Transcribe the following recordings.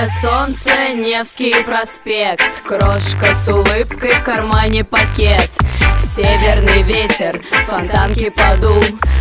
Яркое солнце, Невский проспект, крошка с улыбкой, в кармане пакет. Северный ветер с фонтанки подул,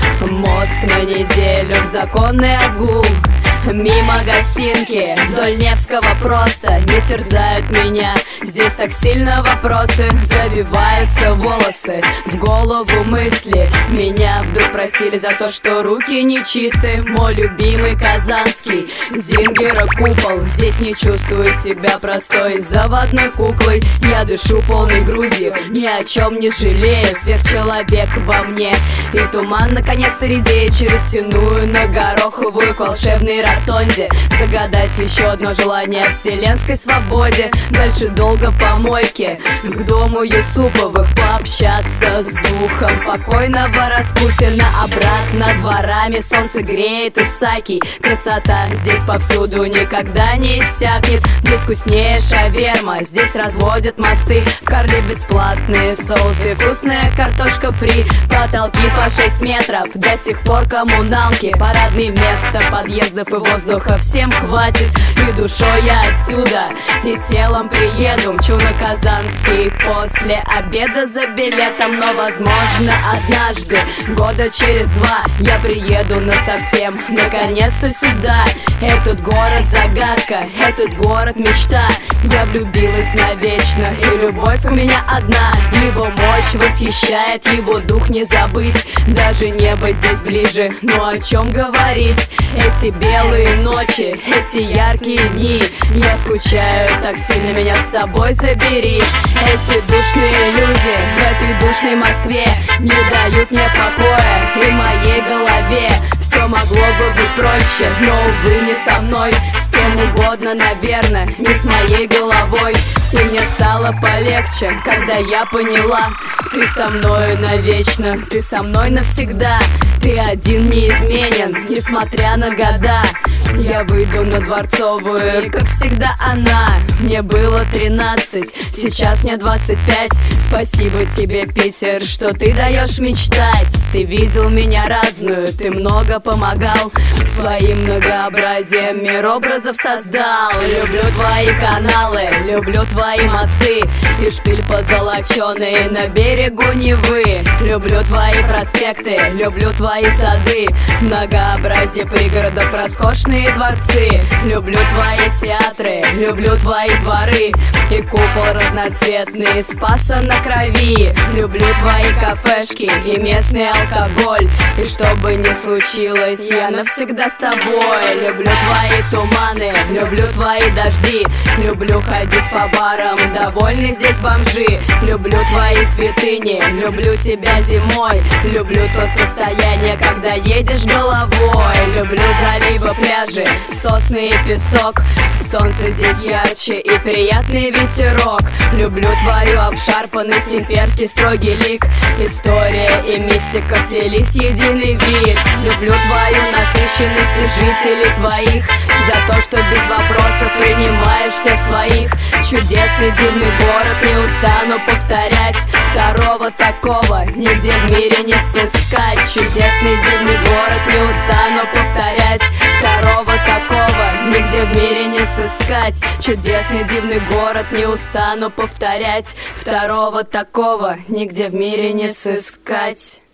мозг на неделю в законный отгул. Мимо гостинки, вдоль Невского просто не терзают меня. Здесь так сильно вопросы, завиваются волосы, в голову мысли. Меня вдруг простили за то, что руки нечисты. Мой любимый казанский Зингера купол. Здесь не чувствую себя простой заводной куклой. Я дышу полной грудью, ни о чем не жалея. Сверхчеловек во мне, и туман наконец-то редеет через Сенную на Гороховую к волшебной ротонде. Загадать еще одно желание вселенской свободе. Дальше долго по мойке к дому Юсуповых, пообщаться с духом покойного Распутина. Обратно дворами солнце греет Исаакий. Красота здесь повсюду никогда не иссякнет. Здесь вкуснее шаверма, здесь разводят мосты. В Карле бесплатные соусы, вкусная картошка фри. Потолки по 6 метров, до сих пор коммуналки. Парадные места, подъездов и воздуха всем хватит. И душой я отсюда, и телом приеду. Мчу на Казанский после обеда за билетом. Но возможно однажды, года через 2, я приеду насовсем, наконец-то сюда. Этот город загадка, этот город мечта. Я влюбилась навечно, и любовь у меня одна. Его мощь восхищает, его дух не забыть. Даже небо здесь ближе, но о чем говорить? Эти белые ночи, эти яркие дни. Я скучаю так сильно, меня с собой забери. Эти душные люди в этой душной Москве не дают мне покоя, и моей голове все могло бы быть проще, но, увы, не со мной. С кем угодно, наверное, не с моей головой. И мне стало полегче, когда я поняла: ты со мною навечно, ты со мной навсегда. Ты один неизменен, несмотря на года. Я выйду на Дворцовую, как всегда она. Мне было 13, сейчас мне 25. Спасибо тебе, Питер, что ты даешь мечтать. Ты видел меня разную, ты много помогал. Своим многообразием мир образов создал. Люблю твои каналы, люблю твои мосты и шпиль позолоченный на берегу Невы. Люблю твои проспекты, люблю твои сады, многообразие пригородов, роскошные дворцы. Люблю твои театры, люблю твои дворы и купол разноцветный Спаса на Крови. Люблю твои кафешки и местный алкоголь. И что бы ни случилось, я навсегда с тобой. Люблю твои туманы, люблю твои дожди. Люблю ходить по барам, довольны здесь бомжи. Люблю твои святыни, люблю тебя зимой. Люблю то состояние, когда едешь головой. Люблю заливы, пляжи, сосны и песок. Солнце здесь ярче и приятный ветерок. Люблю твою обшарпанность, имперский строгий лик. История и мистика слились в единый вид. Люблю твою насыщенность и жителей твоих, за то, что без вопросов принимаешь всех своих. Чудесный дивный город, не устану повторять. Второго такого нигде в мире не сыскать. Чудесный дивный город, не устану повторять. Второго такого нигде в мире не сыскать. Чудесный дивный город, не устану повторять. Второго такого нигде в мире не сыскать.